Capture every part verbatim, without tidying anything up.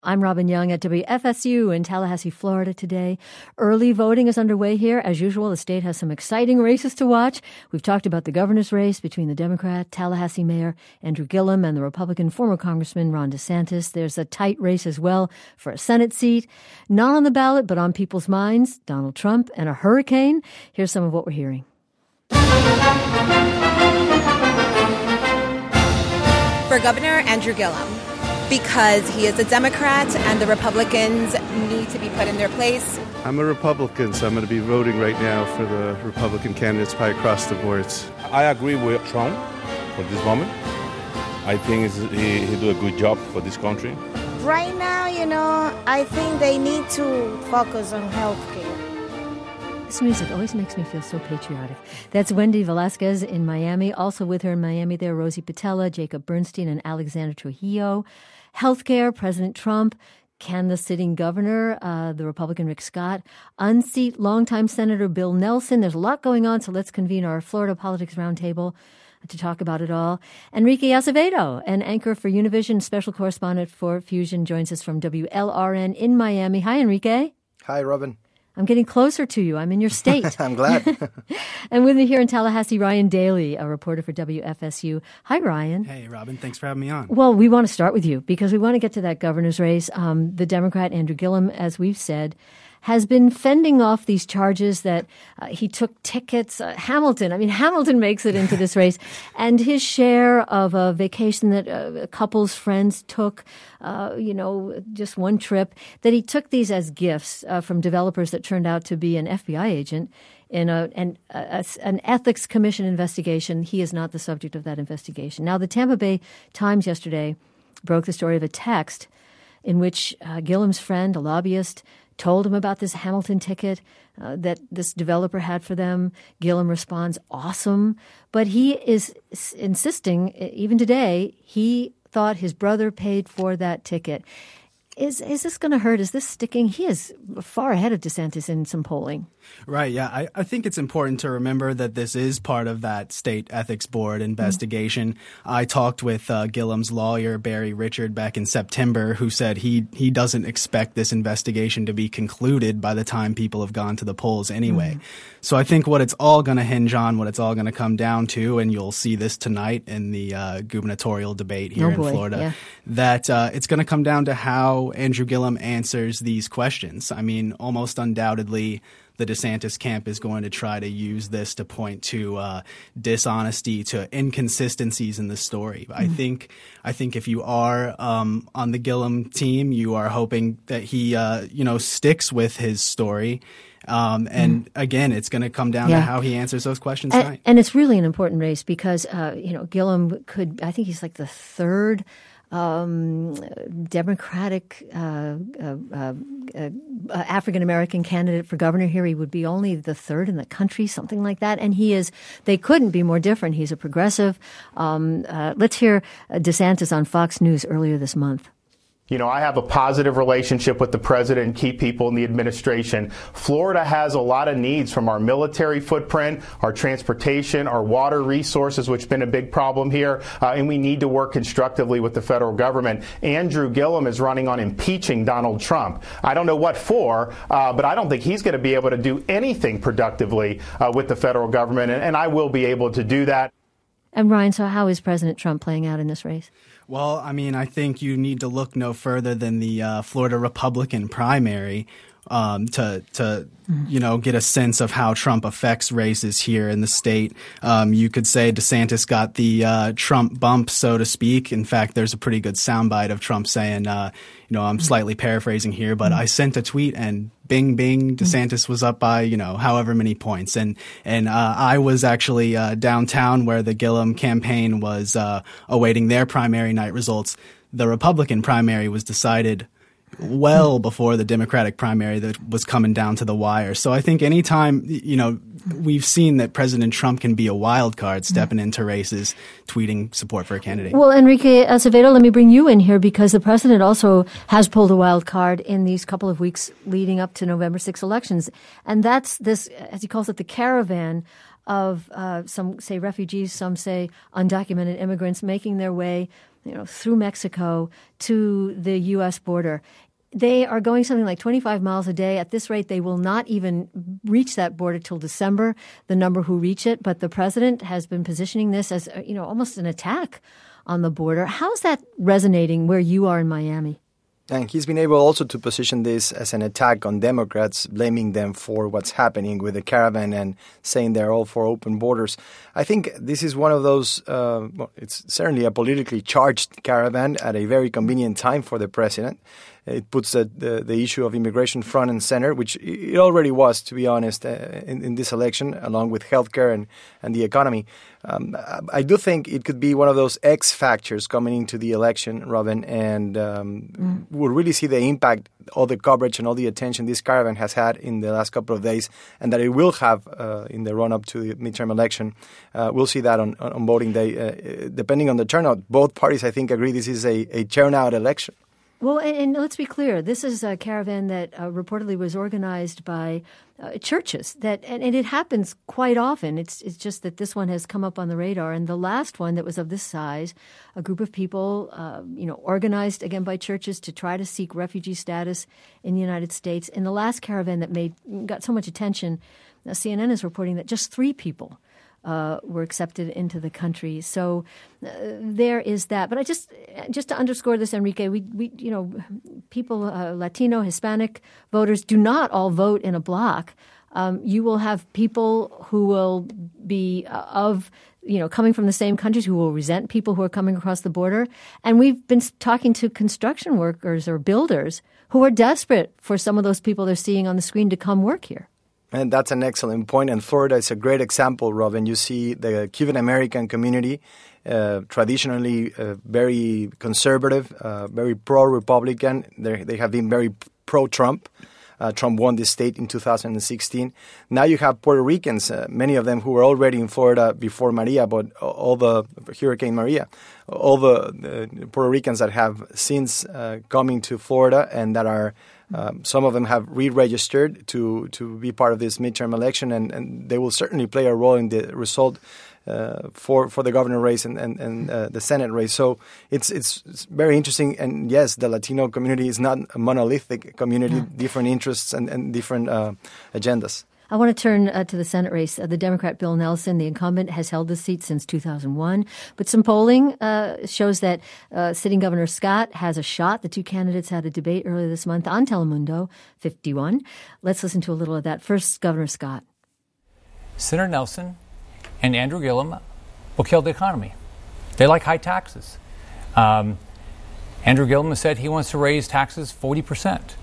I'm Robin Young at W F S U in Tallahassee, Florida today. Early voting is underway here. As usual, the state has some exciting races to watch. We've talked about the governor's race between the Democrat, Tallahassee Mayor Andrew Gillum and the Republican former Congressman Ron DeSantis. There's a tight race as well for a Senate seat. Not on the ballot, but on people's minds, Donald Trump and a hurricane. Here's some of what we're hearing. For Governor Andrew Gillum, because he is a Democrat and the Republicans need to be put in their place. I'm a Republican, so I'm going to be voting right now for the Republican candidates probably across the boards. I agree with Trump for this moment. I think he, he do a good job for this country. Right now, you know, I think they need to focus on health care. This music always makes me feel so patriotic. That's Wendy Velasquez in Miami. Also with her in Miami, there are Rosie Patella, Jacob Bernstein, and Alexander Trujillo. Healthcare, President Trump. Can the sitting governor, uh, the Republican Rick Scott, unseat longtime Senator Bill Nelson? There's a lot going on, so let's convene our Florida Politics Roundtable to talk about it all. Enrique Acevedo, an anchor for Univision, special correspondent for Fusion, joins us from W L R N in Miami. Hi, Enrique. Hi, Robin. I'm getting closer to you. I'm in your state. I'm glad. And with me here in Tallahassee, Ryan Daly, a reporter for W F S U. Hi, Ryan. Hey, Robin. Thanks for having me on. Well, we want to start with you because we want to get to that governor's race. Um, the Democrat, Andrew Gillum, as we've said, has been fending off these charges that uh, he took tickets. Uh, Hamilton, I mean, Hamilton makes it into this race. And his share of a vacation that uh, a couple's friends took, uh, you know, just one trip, that he took these as gifts uh, from developers that turned out to be an F B I agent in a, an, a, an ethics commission investigation. He is not the subject of that investigation. Now, the Tampa Bay Times yesterday broke the story of a text in which uh, Gillum's friend, a lobbyist, told him about this Hamilton ticket uh, that this developer had for them. Gillum responds, awesome. But he is s- insisting, even today, he thought his brother paid for that ticket. Is is this going to hurt? Is this sticking? He is far ahead of DeSantis in some polling. Right, yeah. I, I think it's important to remember that this is part of that state ethics board investigation. Mm-hmm. I talked with uh, Gillum's lawyer, Barry Richard, back in September, who said he he doesn't expect this investigation to be concluded by the time people have gone to the polls anyway. Mm-hmm. So I think what it's all going to hinge on, what it's all going to come down to, and you'll see this tonight in the uh, gubernatorial debate here oh in boy, Florida, yeah. that uh, it's going to come down to how Andrew Gillum answers these questions. I mean, almost undoubtedly, the DeSantis camp is going to try to use this to point to uh, dishonesty, to inconsistencies in the story. Mm-hmm. I think I think if you are um, on the Gillum team, you are hoping that he uh, you know sticks with his story. Um, and mm. again, it's going to come down yeah. to how he answers those questions and, tonight. And it's really an important race because uh, you know Gillum could. I think he's like the third Um, Democratic uh, uh, uh, uh, African-American candidate for governor here. He would be only the third in the country, something like that. And he is, they couldn't be more different. He's a progressive. Um, uh, let's hear DeSantis on Fox News earlier this month. You know, I have a positive relationship with the president and key people in the administration. Florida has a lot of needs from our military footprint, our transportation, our water resources, which has been a big problem here, uh, and we need to work constructively with the federal government. Andrew Gillum is running on impeaching Donald Trump. I don't know what for, uh, but I don't think he's going to be able to do anything productively uh, with the federal government, and, and I will be able to do that. And Ryan, so how is President Trump playing out in this race? Well, I mean, I think you need to look no further than the uh, Florida Republican primary um, to, to you know, get a sense of how Trump affects races here in the state. Um, you could say DeSantis got the uh, Trump bump, so to speak. In fact, there's a pretty good soundbite of Trump saying, uh, you know, I'm slightly paraphrasing here, but I sent a tweet and bing, bing, DeSantis was up by, you know, however many points. And and uh, I was actually uh, downtown where the Gillum campaign was uh, awaiting their primary night results. The Republican primary was decided well before the Democratic primary that was coming down to the wire. So I think anytime, you know, we've seen that President Trump can be a wild card stepping into races, tweeting support for a candidate. Well, Enrique Acevedo, let me bring you in here because the president also has pulled a wild card in these couple of weeks leading up to November sixth elections. And that's this, as he calls it, the caravan of uh, some say refugees, some say undocumented immigrants making their way you know, through Mexico to the U S border. They are going something like twenty-five miles a day. At this rate, they will not even reach that border till December, the number who reach it. But the president has been positioning this as, you know, almost an attack on the border. How's that resonating where you are in Miami? And he's been able also to position this as an attack on Democrats, blaming them for what's happening with the caravan and saying they're all for open borders. I think this is one of those, uh, well, it's certainly a politically charged caravan at a very convenient time for the president. It puts the, the, the issue of immigration front and center, which it already was, to be honest, uh, in, in this election, along with healthcare and, and the economy. Um, I do think it could be one of those X factors coming into the election, Robin, and um, mm. we'll really see the impact, all the coverage and all the attention this caravan has had in the last couple of days, and that it will have uh, in the run-up to the midterm election. Uh, we'll see that on, on voting day. Uh, depending on the turnout, both parties, I think, agree this is a, a turnout election. Well, and, and let's be clear. This is a caravan that uh, reportedly was organized by uh, churches. That and, and it happens quite often. It's it's just that this one has come up on the radar. And the last one that was of this size, a group of people, uh, you know, organized again by churches to try to seek refugee status in the United States. In the last caravan that made got so much attention, uh, C N N is reporting that just three people Uh, were accepted into the country. So uh, there is that. But I just, just to underscore this, Enrique, we, we you know, people, uh, Latino, Hispanic voters do not all vote in a block. Um, you will have people who will be uh, of, you know, coming from the same countries who will resent people who are coming across the border. And we've been talking to construction workers or builders who are desperate for some of those people they're seeing on the screen to come work here. And that's an excellent point. And Florida is a great example, Robin. You see the Cuban-American community, uh, traditionally uh, very conservative, uh, very pro-Republican. They're, they have been very pro-Trump. Uh, Trump won this state in two thousand sixteen. Now you have Puerto Ricans, uh, many of them who were already in Florida before Maria, but all the Hurricane Maria, all the, the Puerto Ricans that have since uh, coming to Florida and that are Um, some of them have re-registered to, to be part of this midterm election, and, and they will certainly play a role in the result uh, for for the governor race and, and, and uh, the Senate race. So it's, it's it's very interesting. And yes, the Latino community is not a monolithic community, yeah. different interests and, and different uh, agendas. I want to turn uh, to the Senate race. Uh, the Democrat Bill Nelson, the incumbent, has held this seat since two thousand one. But some polling uh, shows that uh, sitting Governor Scott has a shot. The two candidates had a debate earlier this month on Telemundo fifty-one. Let's listen to a little of that. First, Governor Scott. Senator Nelson and Andrew Gillum will kill the economy. They like high taxes. Um, Andrew Gillum has said he wants to raise taxes forty percent.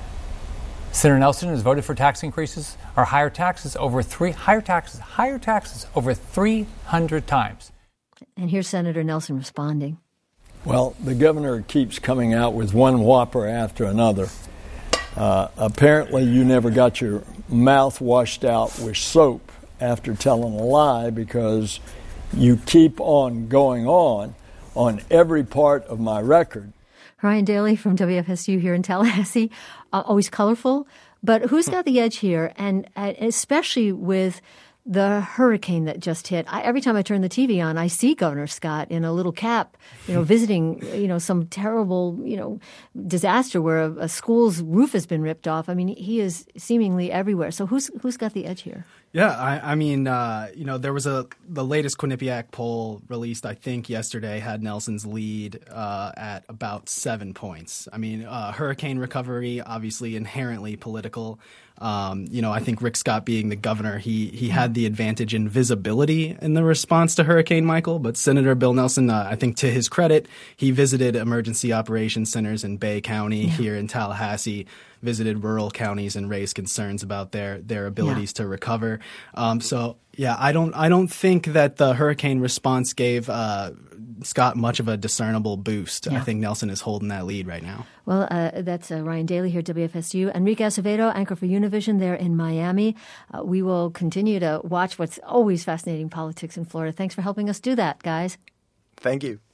Senator Nelson has voted for tax increases or higher taxes over three higher taxes, higher taxes over three hundred times. And here's Senator Nelson responding. Well, the governor keeps coming out with one whopper after another. Uh, apparently, you never got your mouth washed out with soap after telling a lie, because you keep on going on on every part of my record. Ryan Daly from W F S U here in Tallahassee, uh, always colorful. But who's got the edge here? And uh, especially with the hurricane that just hit. I, every time I turn the T V on, I see Governor Scott in a little cap, you know, visiting, you know, some terrible, you know, disaster where a, a school's roof has been ripped off. I mean, he is seemingly everywhere. So who's who's got the edge here? Yeah, I, I mean, uh, you know, there was a the latest Quinnipiac poll released, I think, yesterday had Nelson's lead uh, at about seven points. I mean, uh, hurricane recovery, obviously inherently political. Um, you know, I think Rick Scott being the governor, he he had the advantage in visibility in the response to Hurricane Michael. But Senator Bill Nelson, uh, I think to his credit, he visited emergency operations centers in Bay County, yeah. here in Tallahassee, visited rural counties and raised concerns about their their abilities yeah. to recover. Um, so, yeah, I don't I don't think that the hurricane response gave uh, Scott much of a discernible boost. Yeah. I think Nelson is holding that lead right now. Well, uh, that's uh, Ryan Daly here at W F S U. Enrique Acevedo, anchor for Univision there in Miami. Uh, we will continue to watch what's always fascinating politics in Florida. Thanks for helping us do that, guys. Thank you.